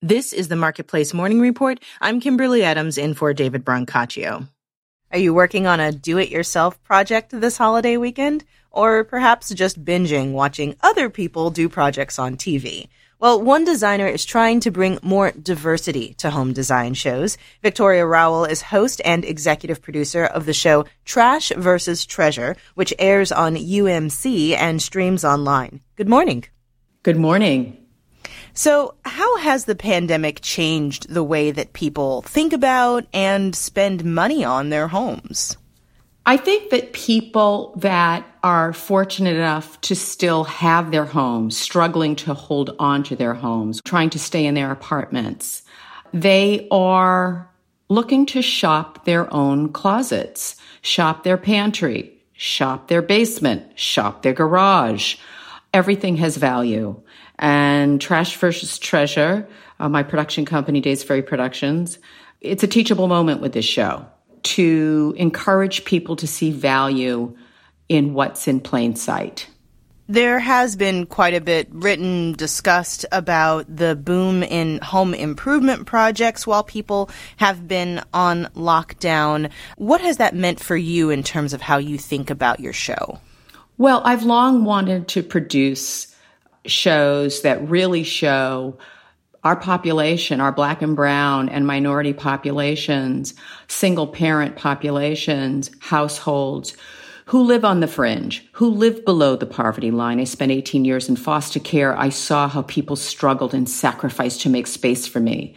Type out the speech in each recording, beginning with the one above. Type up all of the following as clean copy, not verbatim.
This is the Marketplace Morning Report. I'm Kimberly Adams in for David Brancaccio. Are you working on a do-it-yourself project this holiday weekend? Or perhaps just binging, watching other people do projects on TV? Well, one designer is trying to bring more diversity to home design shows. Victoria Rowell is host and executive producer of the show Trash vs. Treasure, which airs on UMC and streams online. Good morning. Good morning. So, how has the pandemic changed the way that people think about and spend money on their homes? I think that people that are fortunate enough to still have their homes, struggling to hold on to their homes, trying to stay in their apartments, they are looking to shop their own closets, shop their pantry, shop their basement, shop their garage. Everything has value. And Trash vs. Treasure, my production company, Days Ferry Productions, it's a teachable moment with this show to encourage people to see value in what's in plain sight. There has been quite a bit written, discussed about the boom in home improvement projects while people have been on lockdown. What has that meant for you in terms of how you think about your show? Well, I've long wanted to produce shows that really show our population, our Black and brown and minority populations, single parent populations, households who live on the fringe, who live below the poverty line. I spent 18 years in foster care. I saw how people struggled and sacrificed to make space for me.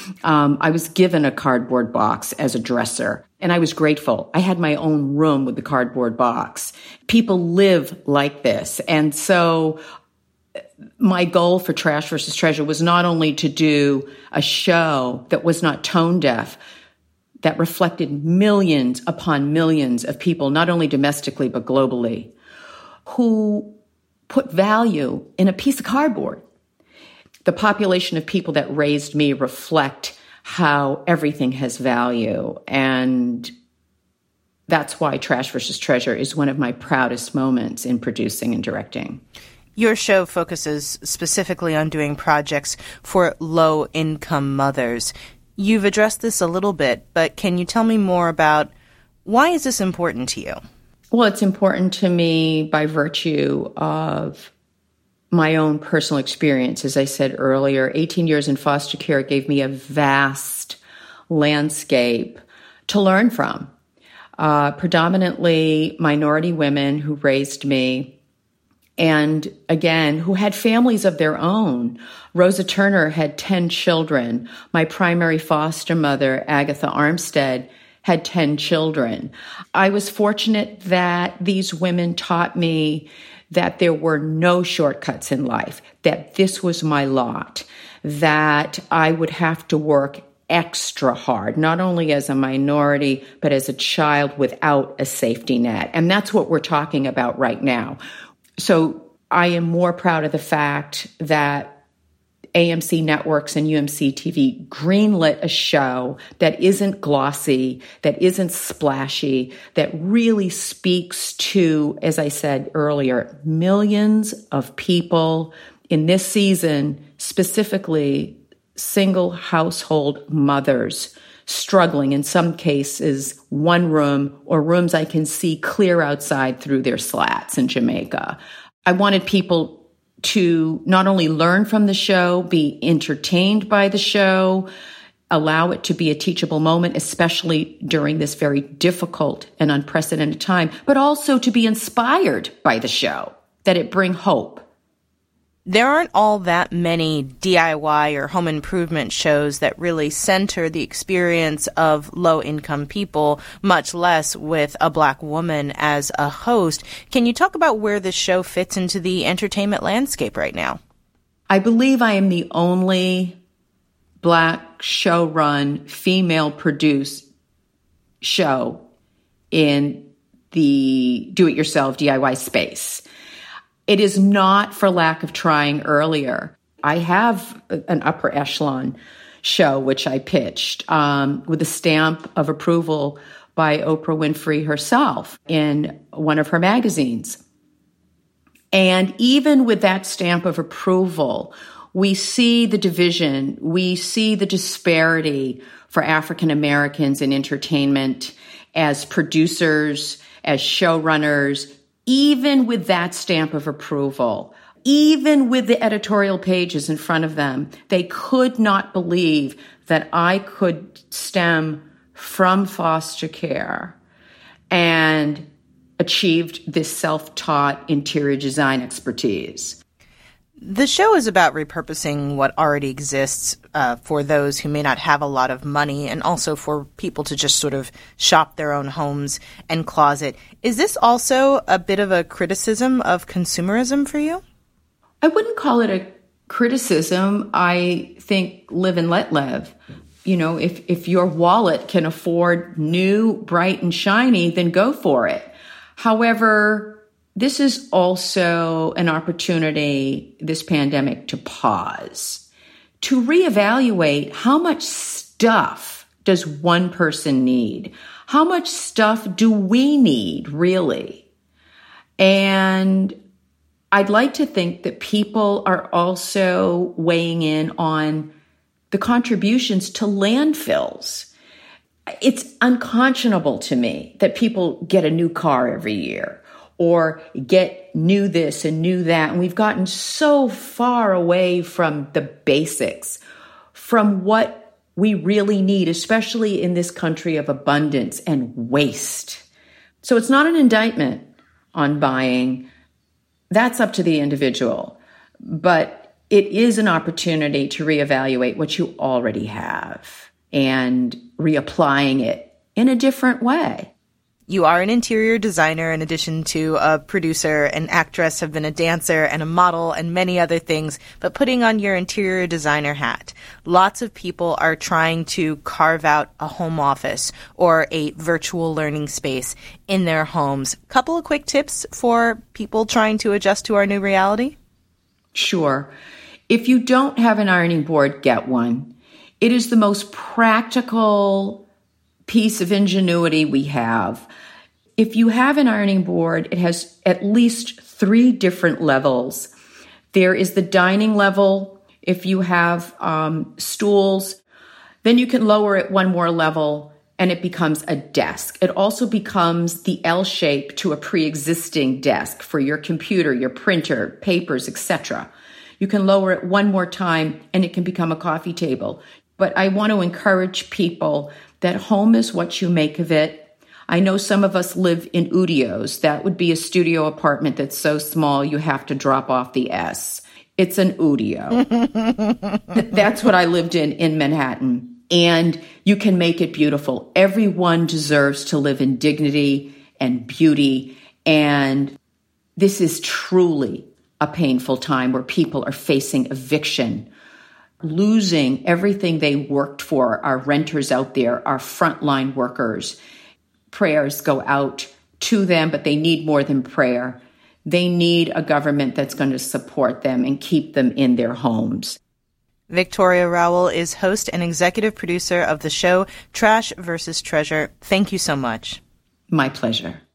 I was given a cardboard box as a dresser, and I was grateful. I had my own room with the cardboard box. People live like this. And so my goal for Trash vs. Treasure was not only to do a show that was not tone deaf, that reflected millions upon millions of people, not only domestically but globally, who put value in a piece of cardboard. The population of people that raised me reflect how everything has value. And that's why Trash vs. Treasure is one of my proudest moments in producing and directing. Your show focuses specifically on doing projects for low-income mothers. You've addressed this a little bit, but can you tell me more about why is this important to you? Well, it's important to me by virtue of my own personal experience. As I said earlier, 18 years in foster care gave me a vast landscape to learn from. Predominantly minority women who raised me, and again, who had families of their own. Rosa Turner had 10 children. My primary foster mother, Agatha Armstead, had 10 children. I was fortunate that these women taught me that there were no shortcuts in life, that this was my lot, that I would have to work extra hard, not only as a minority, but as a child without a safety net. And that's what we're talking about right now. So I am more proud of the fact that AMC Networks and UMC TV greenlit a show that isn't glossy, that isn't splashy, that really speaks to, as I said earlier, millions of people in this season, specifically single household mothers struggling, in some cases, one room or rooms I can see clear outside through their slats in Jamaica. I wanted people to not only learn from the show, be entertained by the show, allow it to be a teachable moment, especially during this very difficult and unprecedented time, but also to be inspired by the show, that it bring hope. There aren't all that many DIY or home improvement shows that really center the experience of low-income people, much less with a Black woman as a host. Can you talk about where this show fits into the entertainment landscape right now? I believe I am the only Black show-run, female-produced show in the do-it-yourself DIY space. It is not for lack of trying earlier. I have an upper echelon show, which I pitched with a stamp of approval by Oprah Winfrey herself in one of her magazines. And even with that stamp of approval, we see the division, we see the disparity for African Americans in entertainment as producers, as showrunners, even with that stamp of approval, even with the editorial pages in front of them, they could not believe that I could stem from foster care and achieved this self-taught interior design expertise. The show is about repurposing what already exists for those who may not have a lot of money, and also for people to just sort of shop their own homes and closet. Is this also a bit of a criticism of consumerism for you? I wouldn't call it a criticism. I think live and let live. You know, if your wallet can afford new, bright, and shiny, then go for it. However, this is also an opportunity, this pandemic, to pause, to reevaluate how much stuff does one person need? How much stuff do we need, really? And I'd like to think that people are also weighing in on the contributions to landfills. It's unconscionable to me that people get a new car every year or get new this and new that. And we've gotten so far away from the basics, from what we really need, especially in this country of abundance and waste. So it's not an indictment on buying. That's up to the individual. But it is an opportunity to reevaluate what you already have and reapplying it in a different way. You are an interior designer in addition to a producer, an actress, have been a dancer and a model and many other things, but putting on your interior designer hat, lots of people are trying to carve out a home office or a virtual learning space in their homes. Couple of quick tips for people trying to adjust to our new reality? Sure. If you don't have an ironing board, get one. It is the most practical piece of ingenuity we have. If you have an ironing board, it has at least 3 different levels. There is the dining level. If you have stools, then you can lower it one more level and it becomes a desk. It also becomes the L shape to a pre-existing desk for your computer, your printer, papers, etc. You can lower it one more time and it can become a coffee table. But I want to encourage people that home is what you make of it. I know some of us live in Udios. That would be a studio apartment that's so small you have to drop off the S. It's an Udio. That's what I lived in Manhattan. And you can make it beautiful. Everyone deserves to live in dignity and beauty. And this is truly a painful time where people are facing eviction, losing everything they worked for. Our renters out there, our frontline workers. Prayers go out to them, but they need more than prayer. They need a government that's going to support them and keep them in their homes. Victoria Rowell is host and executive producer of the show Trash vs. Treasure. Thank you so much. My pleasure.